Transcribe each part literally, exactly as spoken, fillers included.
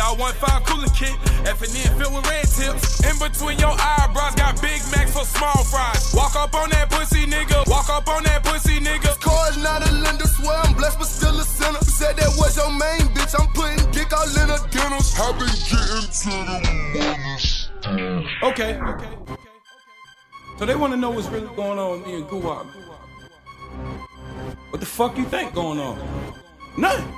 R fifteen cooler kit, F and N filled with red tips. In between your eyebrows, got Big Macs for small fries. Walk up on that pussy nigga, walk up on that pussy nigga. Car's not a lender, swear I'm blessed but still a sinner. Said that was your main bitch, I'm putting dick all in her dinners. I been getting to the money. Okay, okay, okay. So they want to know what's really going on with me and Guwap. What the fuck you think going on? Nothing.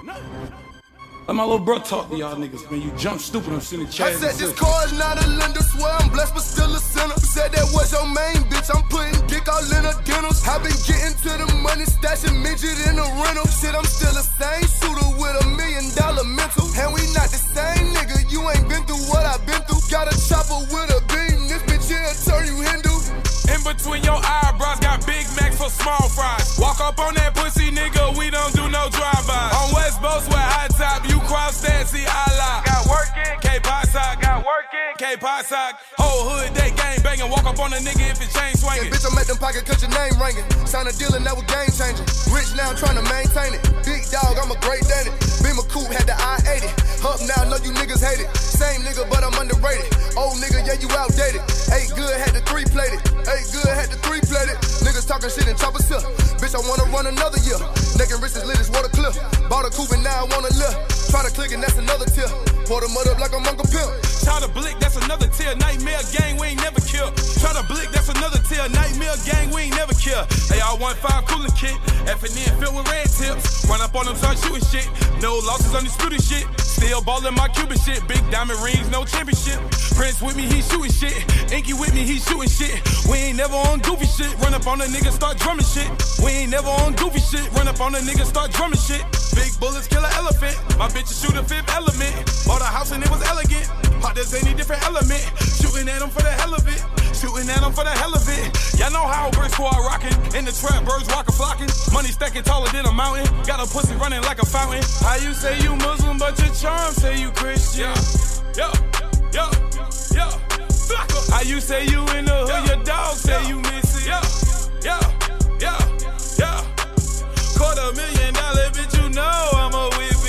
Let my little bro talk to y'all niggas, man. You jump stupid, I'm sitting in chat. I said this car's not a lender, swear I'm blessed but still a sinner. Said that was your main bitch, I'm putting dick all in her dinners. I been getting to the money, stashing midget in the rental. Shit, I'm still the same shooter with a million dollar mental. And we not the same nigga, you ain't been through what I've been through. Got a chopper with a beam, this bitch here turn you Hindu. In between your eyebrows, got Big Macs for small fries. Walk up on that pussy nigga, we don't do no drive-bys. On West Coast with high top, you cross that, see I lie. Got working, K-pop sock, got working, K-pop sock. Whole hood, they gang banging, walk up on a nigga if it chain swinging. Yeah, bitch, I'm at them pocket, cut your name ringing. Sign a deal and that was game changing. Rich now, trying to maintain it. Big dog, I'm a great daddy. Beamer coupe, had the I eighty. Up now, know you niggas hate it. Same nigga, but I'm underrated. Old nigga, yeah, you outdated. Ate good, had the three plated. Ate good, had the three plated. Niggas talking shit and choppers here. Bitch, I wanna run another year. Naked wrist is lit as water cliff. Bought a coupe and now I wanna live. Try to click and that's another tier. Pour the mud up like I'm Uncle Pimp. Try to blick, that's another tier. Nightmare gang, we ain't never kill. Try to blick, that's another tier. Nightmare gang, we ain't never kill. A R fifteen cooler kit, F and N filled with red tips. Run up on them, start shooting shit. No losses, undisputed shit. Still ballin' my Cuban shit. Big diamond rings, no championship. Prince with me, he shooting shit. Inky with me, he shooting shit. We ain't never on goofy shit. Run up on a nigga, start drumming shit. We ain't never on goofy shit. Run up on a nigga, start drumming shit. Big bullets kill an elephant. My bitches shoot a fifth element. Bought a house and it was elegant. Pop this any different element. Shooting at them for the hell of it. Shooting at them for the hell of it. Y'all know how bird squad rockin'. In the trap, birds rockin' flockin'. Money stacking taller than a mountain. Got a pussy running like a fountain. How you say you Muslim but your charm say you Christian? Yeah, yeah, yeah, yeah. How you say you in the hood, your dog say you missing? Yeah, yeah, yeah, yeah. Quarter million dollar bitch, you know I'm a whip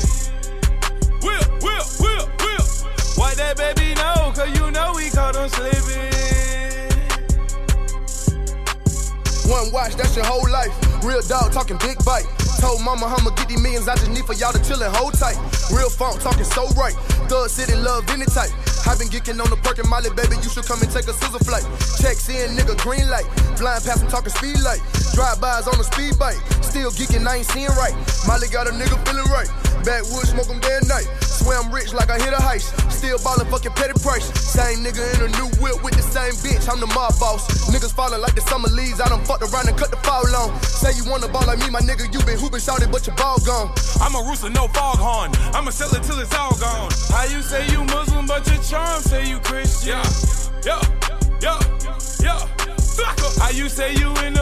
it. Whip, whip, whip, whip. Why that baby know? Cause you know we caught him slipping. One watch, that's your whole life. Real dog talking big bite. Told mama I'ma get these millions, I just need for y'all to chill and hold tight. Real funk talking so right. Thug city love any type. I been geeking on the perk and Molly, baby, you should come and take a scissor flight. Checks in, nigga, green light. Flying past him talking speed light. Drive-bys on a speed bike. Still geeking, I ain't seeing right. Molly got a nigga feeling right. Backwoods smoke him day and night. Swear I'm rich like I hit a heist. Still ballin' fucking petty price. Same nigga in a new whip with the same bitch. I'm the mob boss. Niggas falling like the summer leaves. I done fucked around and cut the foul on. Say you wanna ball like me, my nigga. You been hooping shouted, but your ball gone. I'm a rooster, no foghorn. I'ma sell it till it's all gone. How you say you Muslim, but your charm say you Christian? Yeah, yeah, yeah, yeah. How you say you in